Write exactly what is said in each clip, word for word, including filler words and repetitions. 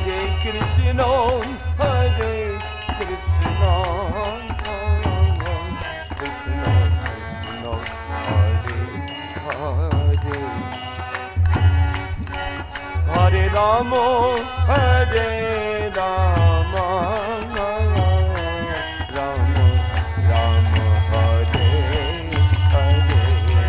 Hare Krishna, Hare Krishna, Krishna Krishna, Hare Hare, Hare Rama, Hare Rama, Rama Rama, Hare Hare.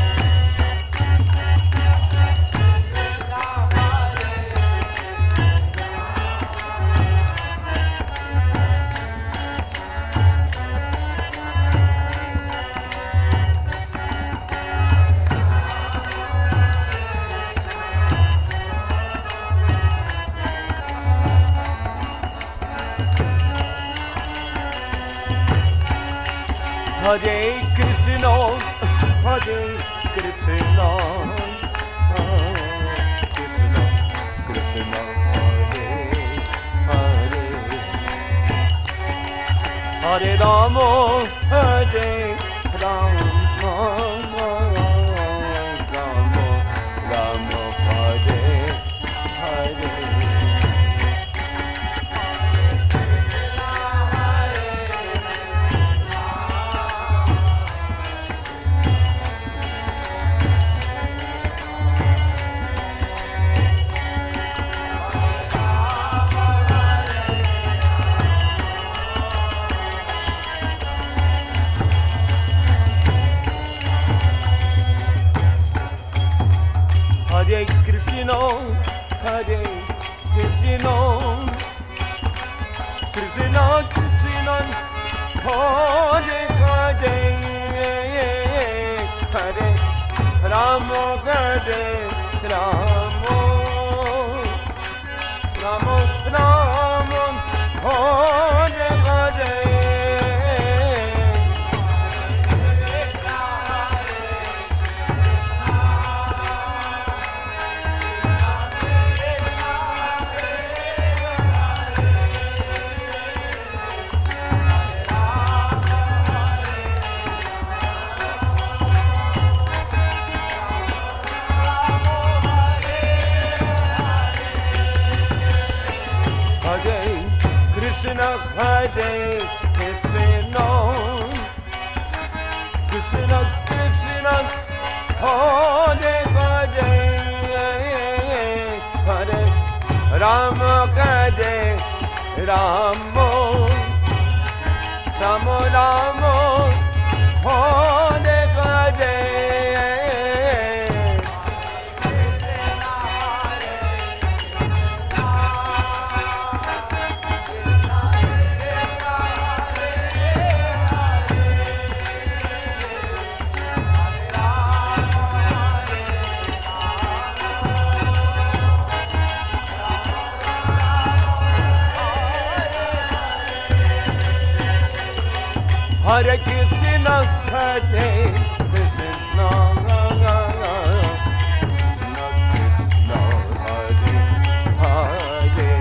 Hare Krishna, Hare Krishna, Krishna Krishna, Hare Hare, Hare Rama, Hare Rama, Rama Rama, Hare Hare. Hare Krishna, Hare Krishna, Krishna Krishna, Hare Hare, Hare Rama, Hare Rama, Rama Rama, Hare Hare. Krishna, Hare Krishna, Krishna Krishna, Hare Hare, Hare Rama, Hare Rama, Rama Rama, Hare Hare. Hare Krishna, Hare Krishna, Krishna Hare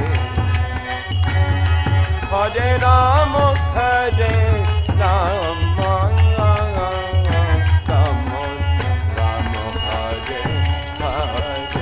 Hare, Hare Rama, Hare Rama, Rama Rama, Hare Hare.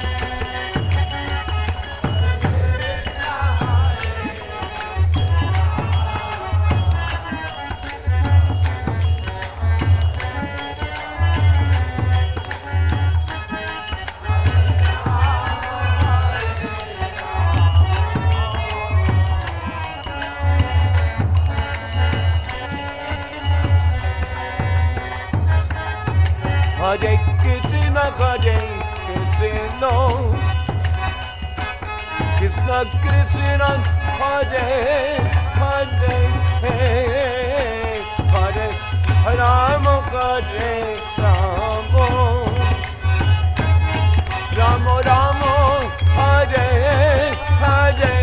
Hare Krishna, Hare Krishna, Krishna Krishna, Hare Hare, Hare Rama, Hare Rama, Rama Rama, Hare Hare.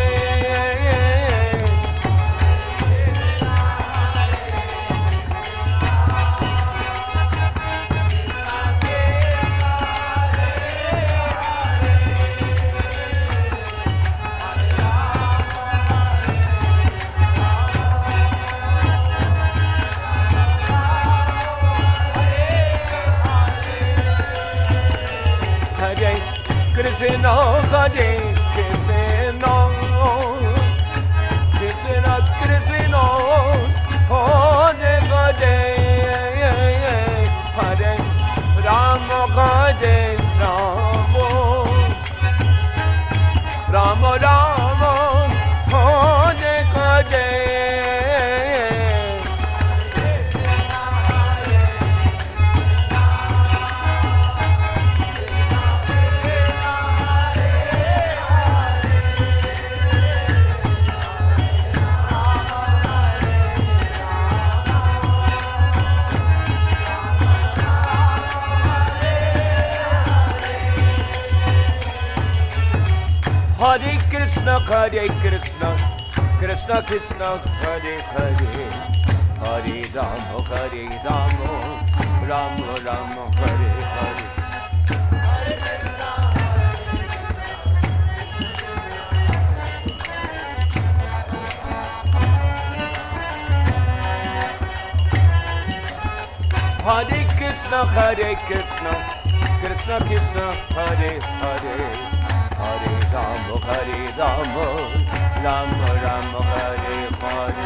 Krishna, Hare Krishna, Hare Hare Rama Hare Rama Rama Rama Hare Hare Hare Krishna, Hare Krishna, Krishna Krishna, Hare Hare, Hare Rama, Hare Rama, Rama Rama, Hare Hare. Hare Krishna, Hare Krishna, Krishna Krishna, Hare Hare, Hare Rama, Hare Rama, Rama Rama, Hare Hare.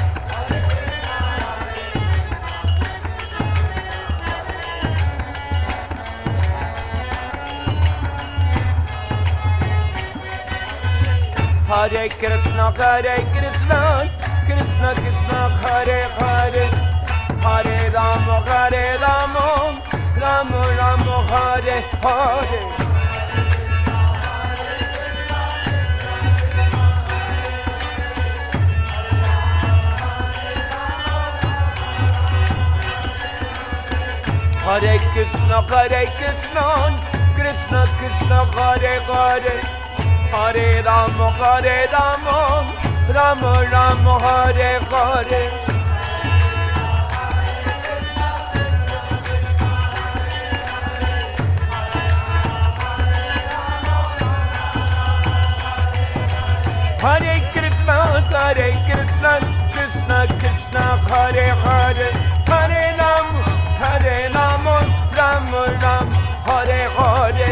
Hare Krishna, Hare Krishna, Krishna Krishna, Hare Hare, Hare Rama, Hare Rama, Rama Rama, Hare Hare. Hare Krishna, Hare Krishna, Krishna Krishna, Hare Hare, Hare Rama, Hare Rama, Rama Rama, Hare Hare. Hare Krishna, Hare Krishna, Krishna Krishna, Hare Hare, Hare Rama, Hare Rama, Rama Rama, Hare Hare.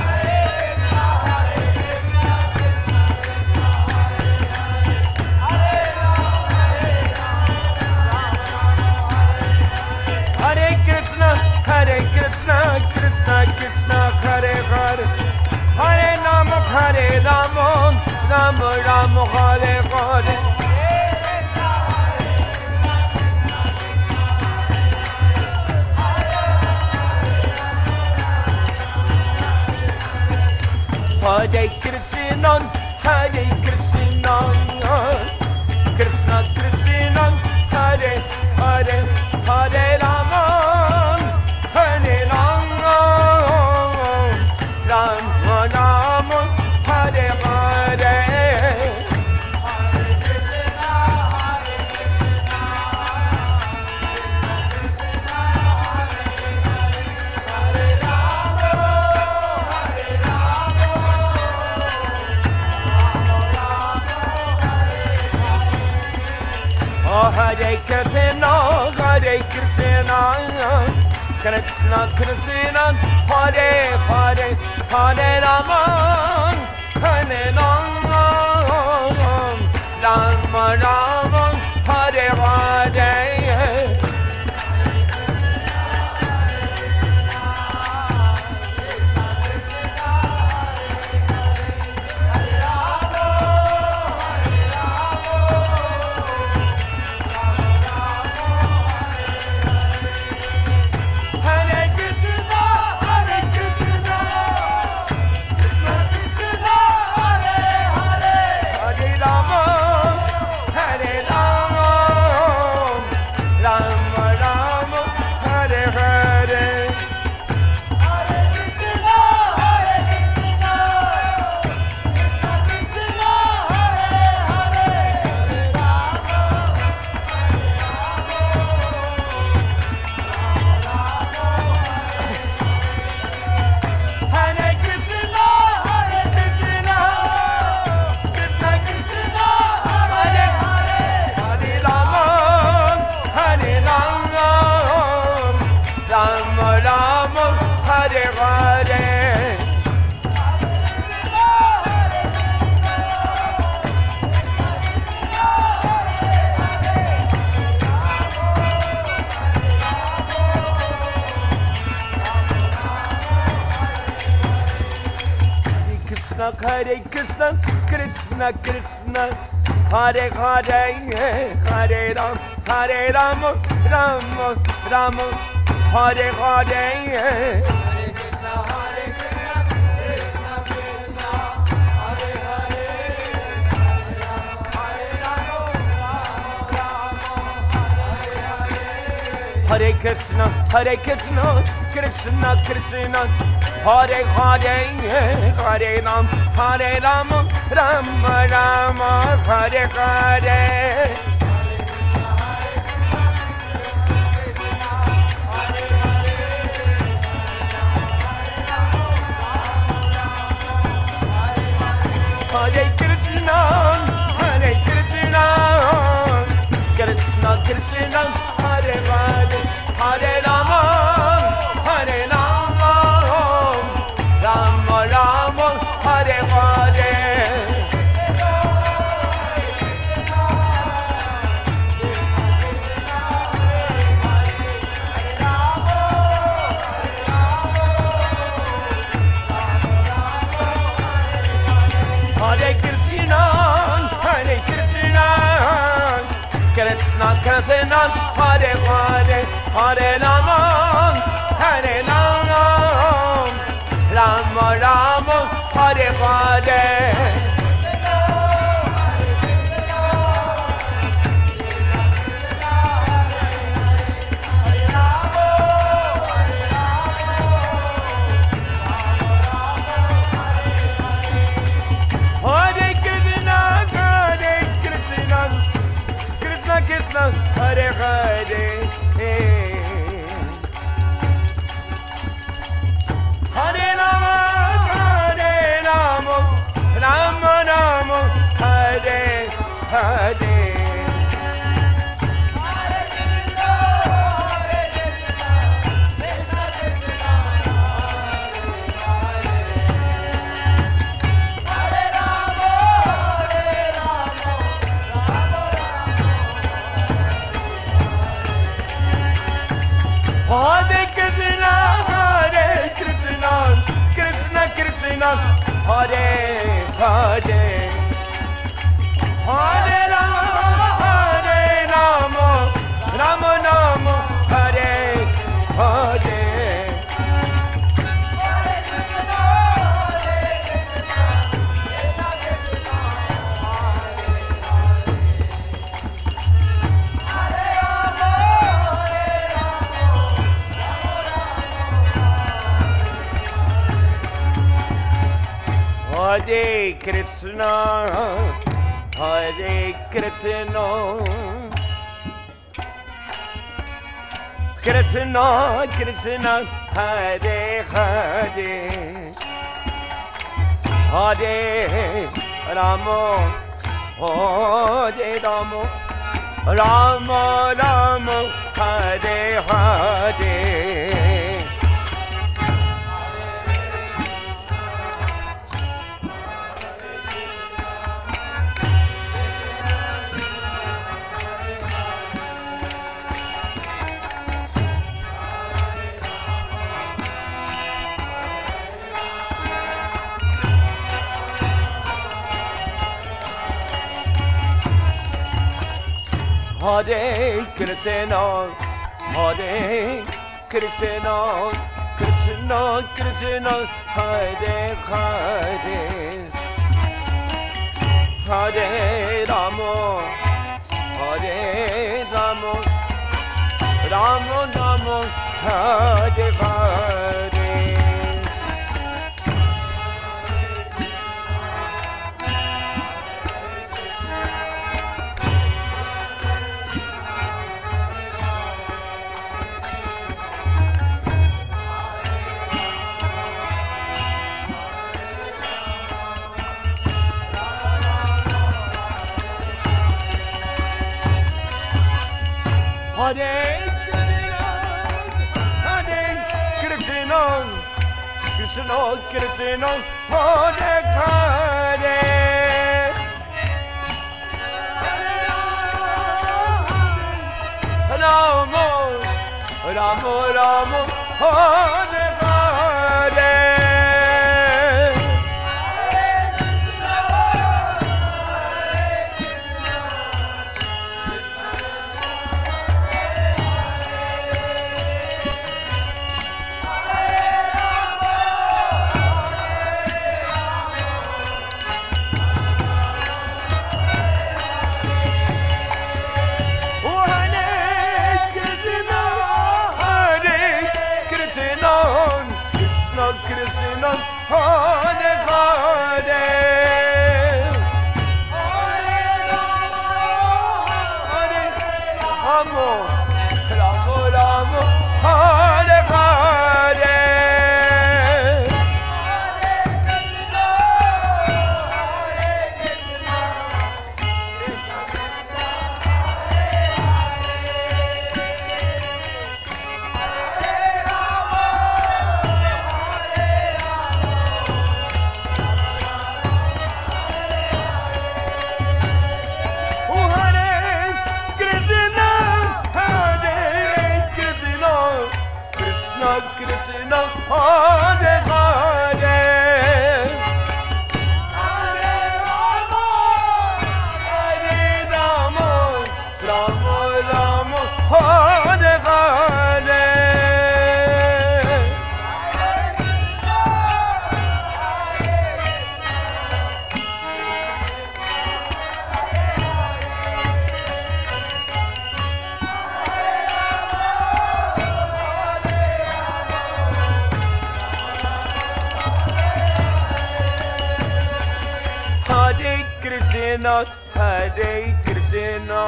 Hare Krishna, Hare Krishna, Krishna Krishna, Hare Hare, Hare Rama, Hare Rama, Rama Rama, Hare Hare. Hare Krishna, Hare Krishna, Krishna Krishna, Hare Hare, Hare Rama, Hare Rama, Rama Rama, Hare Hare. Oh, Hare Krishna, Hare Krishna, Krishna Krishna, Hare Hare, Hare Rama, Hare Rama, Rama Rama, Hare Hare. Krishna, Hare Krishna, Krishna Krishna, Hare Hare, Hare Ram, Hare Ram, Ram Ram, Hare Hare. Hare Krishna, Hare Krishna, Krishna Krishna, Hare Hare, Hare Ram, Hare Ram, Ram Ram, Hare Hare. Hare Krishna, Hare Krishna, Krishna Krishna, Hare Hare, Hare Rama, Hare Rama, Rama Rama, Hare Hare. Hare Krishna, Hare Krishna, Krishna Krishna, Hare Hare, Hare Rama, Hare Rama, Rama Rama, Hare Hare. Hare Krishna, Hare Krishna, Krishna Krishna, Hare Hare, Hare Rama, Hare Rama, Rama Rama, Hare Hare. Hare Krishna, Hare Krishna, Krishna Krishna, Hare Hare, Hare Rama, Hare Rama, Rama Rama, Hare Hare. Hare Krishna, Hare Krishna, Krishna Krishna, Hare Hare, Hare Rama, Hare Rama, Rama Rama, Hare Hare. Hare Krishna, Hare Krishna, Krishna Krishna, Hare Hare, Hare Rama, Hare Rama, Rama Rama, Hare Hare. Hare Krishna, Krishna Krishna, Hare Hare, Rama Rama Rama, Hare Hare, Krishna, Hare Hare, Hare Rama, Rama Rama, Hare Hare. Krishna, Hare Hare, Hare Rama, Hare Rama, Rama Rama, Hare Hare. Krishna, Hare Krishna,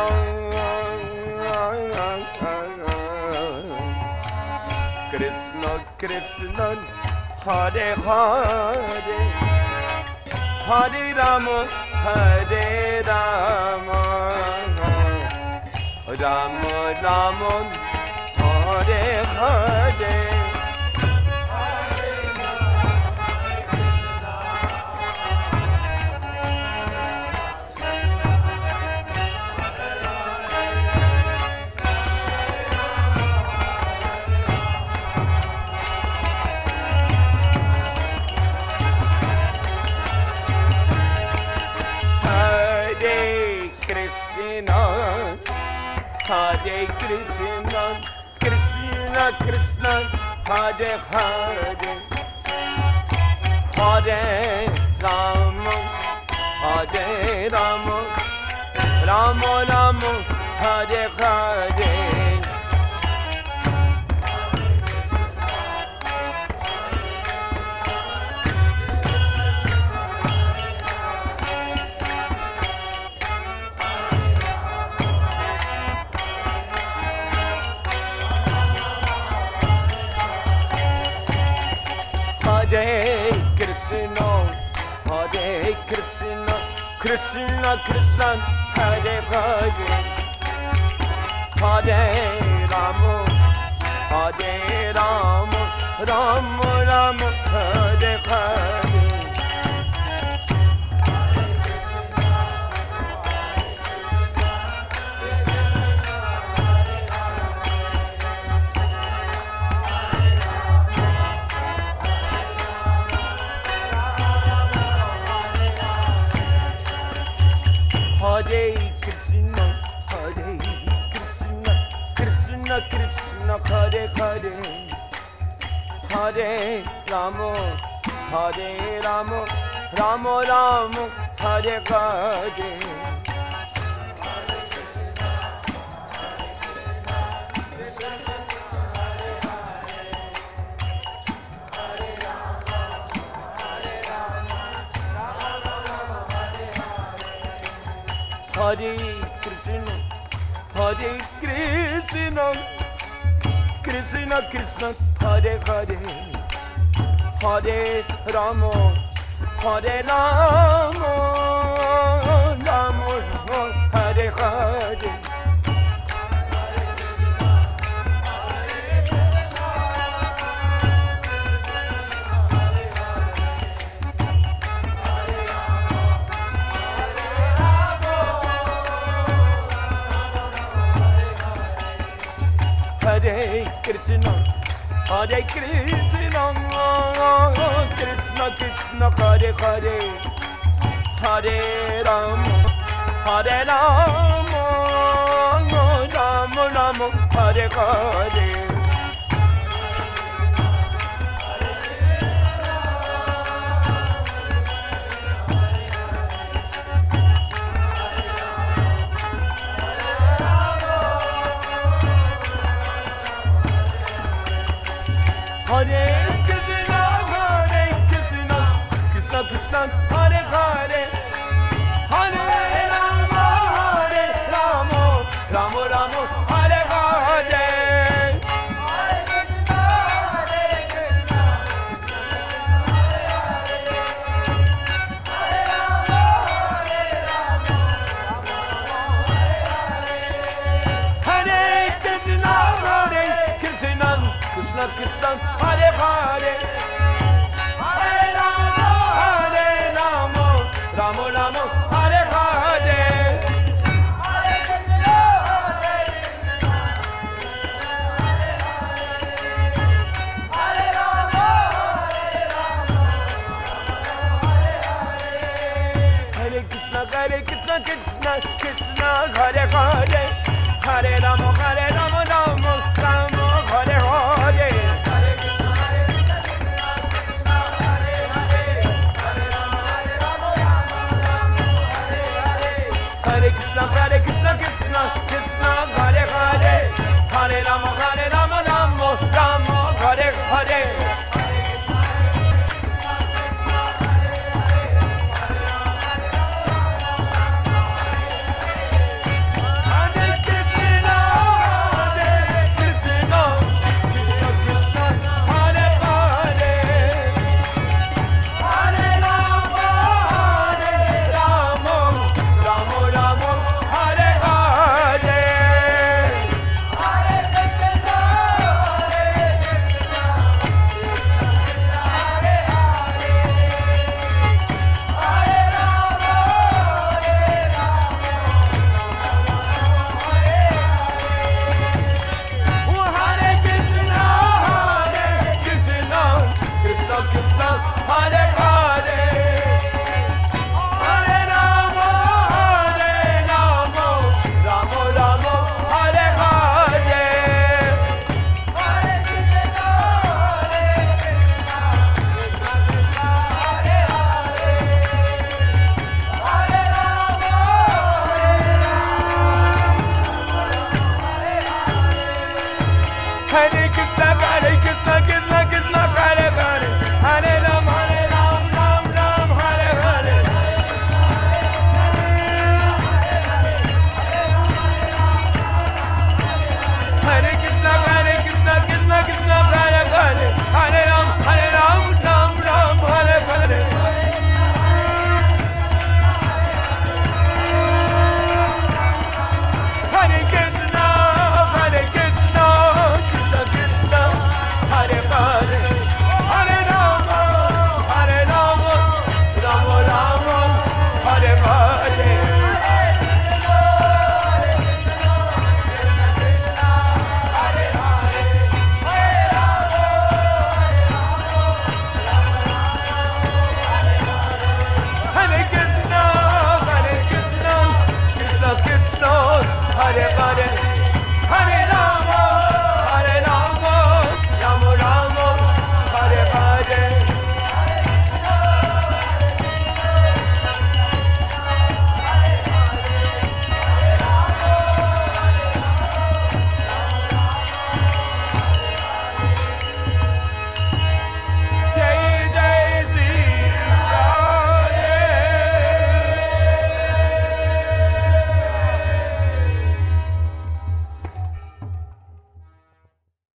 Krishna Krishna, Hare Hare, Hare Rama, Hare Rama, Rama Rama, Hare Hare. Hare Krishna, Krishna Krishna, Hare Hare, Hare Rama, Hare Rama, Rama Rama, Hare Hare. Hare Krishna, Hare Krishna, Krishna Krishna, Hare Hare, Hare Rama, Hare Rama, Rama Rama, Hare Hare. Hare Krishna, Hare Krishna, Krishna Krishna, Hare Hare, Hare Rama, Hare Rama, Rama Rama, Hare Hare. Hare Krishna, Hare Krishna, Krishna Krishna, Hare Hare, Hare Rama, Hare Rama, Rama Rama, Hare Hare. Hare Krishna, Hare Krishna, Krishna Krishna, Hare Hare, Hare Rama, Hare Rama, Rama Rama, Hare Hare. Hare Krishna, Ram, Hare Hare, Hare Rama, Hare Rama, Rama Rama, Hare Hare, Hare Krishna, Hare Krishna, Hare Rama, Hare Rama, Hare Krishna, Hare Krishna, Krishna Krishna, Hare Hare, Hare Rama, Hare